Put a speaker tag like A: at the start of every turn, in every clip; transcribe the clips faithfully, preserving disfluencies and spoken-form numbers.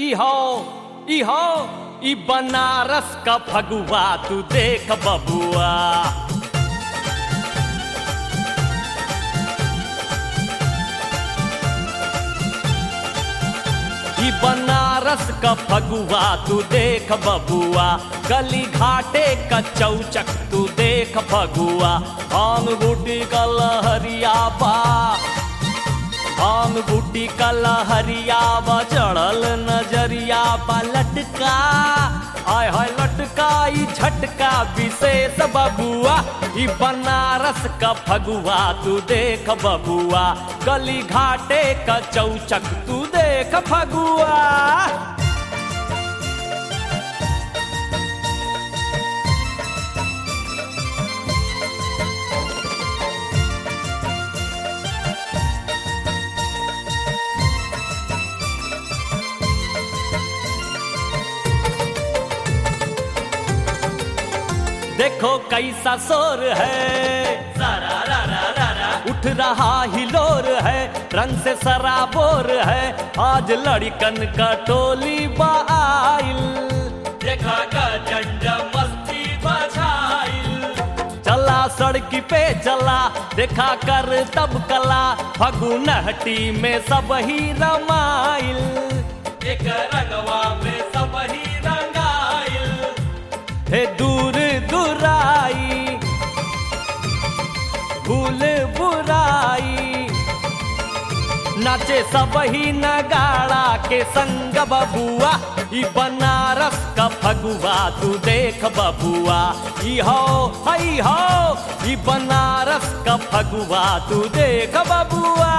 A: इहो इहो ई बनारस का फगुआ तू देख बबुआ। ई बनारस का फगुआ तू देख बबुआ, गली घाटे का चौचक तू देख फगुआ। भांग बूटी का लहरिया बा, भांग बूटी का लहरिया बा, चढ़ल नजरिया बा लटका, आय हाय लटका ई झटका विशेष बबुआ। ई बनारस का फगुआ तू देख बबुआ, गली घाटे का चौचक तू देख फगुआ। देखो कैसा शोर है, सारा रा रा रा रा, उठ रहा हिलोर है, रंग से सराबोर है, आज लड़कन का टोली बाइल, देखा का झंडा मस्ती बजाइल। चला सड़की पे चला, देखा कर तब कला, फगुनहटी में सब ही रमाइल, एक रंगवा में सब ही रंगाइल। हे दूर दुराई भूल बुराई, नाचे सब ही नगाड़ा के संग बबुआ। ई बनारस का फगुआ तू देख बबुआ, ई हो हई हो ई बनारस का फगुआ तू देख बबुआ।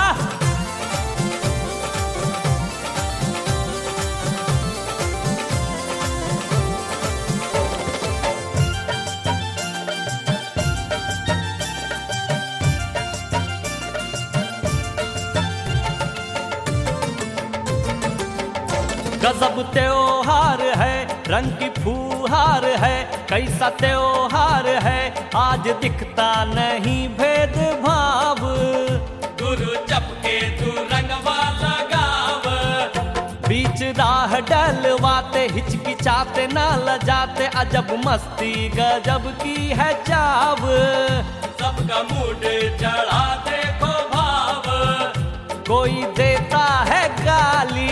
A: गजब त्योहार है, रंग की फुहार है, कैसा त्योहार है, आज दिखता नहीं भेदभाव। गुरु चपके तू रंगवा लगाव, बीच राह डलवाते हिचकिचाते ना लजाते, अजब मस्ती गजब की है चाव। सबका मूड चढ़ा देखो भाव, कोई देता है गाली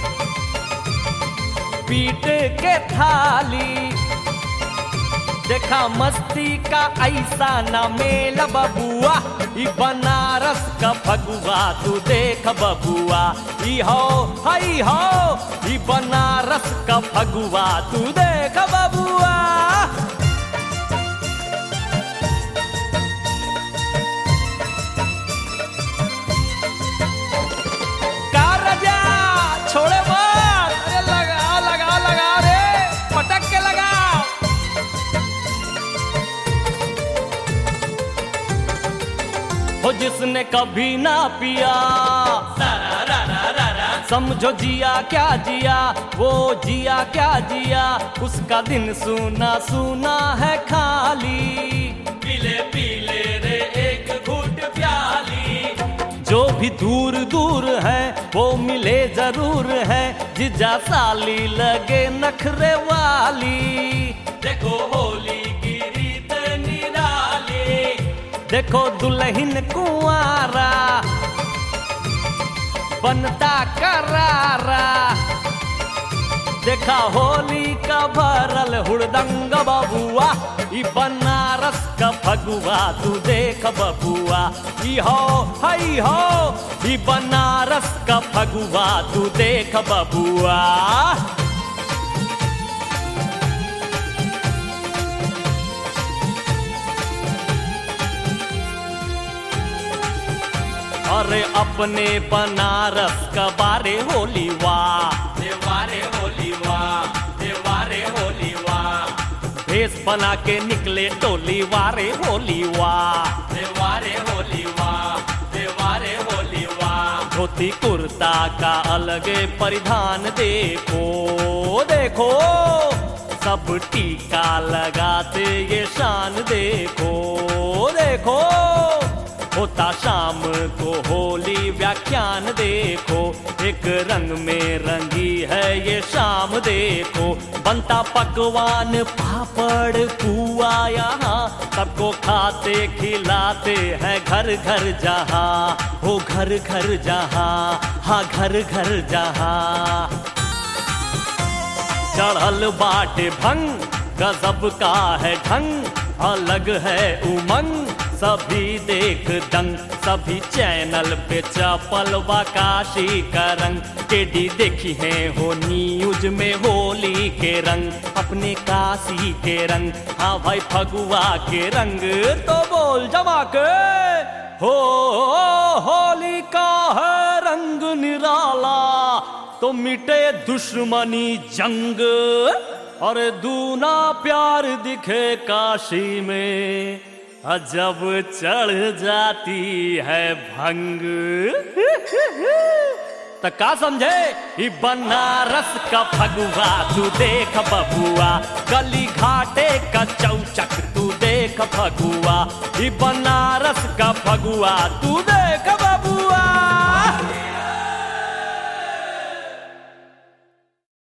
A: पीट के थाली, देखा मस्ती का ऐसा ना मेल बबुआ। ई बनारस का फगुआ तू देख बबुआ, ई हो हई हो ई बनारस का फगुआ तू देख बबुआ। कारजा छोड़े मत, अरे लगा लगा लगा रे, पटक के लगा। हो जिसने कभी ना पिया, सारा रा रा रा रा, समझो जिया क्या जिया, वो जिया क्या जिया, उसका दिन सूना सूना है खाली। पीले पीले रे एक घूट प्याली, जो भी दूर दूर है वो मिले जरूर है, जिजा साली लगे नखरे वाली। देखो होली की रीत निराली, देखो दुल्हन कुंवारा बनता करारा, देखा होली का भरल हुड़दंग बबुआ। ई बनारस का फगुआ तू देख बबुआ, ई हो हई हो ई बनारस का फगुआ तू देख बबुआ। अरे अपने बनारस का बारे होली वाह, देवारे होली वाह, देवारे होली वाह, भेष बना के निकले टोली वारे होली वाह, देवारे होली वाह, देवारे होली वाह। धोती कुर्ता का अलगे परिधान देखो देखो, सब टीका लगाते ये शान देखो देखो, होता शाम को होली व्याख्यान देखो, एक रंग में रंगी है ये शाम देखो। बनता पकवान पापड़ पुआ यहाँ, सबको खाते खिलाते हैं घर घर जहाँ, हो घर घर जहाँ, हाँ घर घर जहाँ। चढ़ल बाटे भंग, गजब का है ढंग, अलग है उमंग, सभी देख दंग। सभी चैनल पे चपलवा काशी का रंग, टेडी देखी है हो न्यूज में होली के रंग, अपने काशी के रंग, हाँ भाई फगुआ के रंग। तो बोल जमा के हो होली का है रंग निराला, तो मिटे दुश्मनी जंग, और दूना प्यार दिखे काशी में, जब चढ़ जाती है भंग। तो का समझे ई बनारस का फगुआ, तू देख बबुआ, गली घाटे का चौचक तू देख फगुआ, ई बनारस का फगुआ तू देख बबुआ।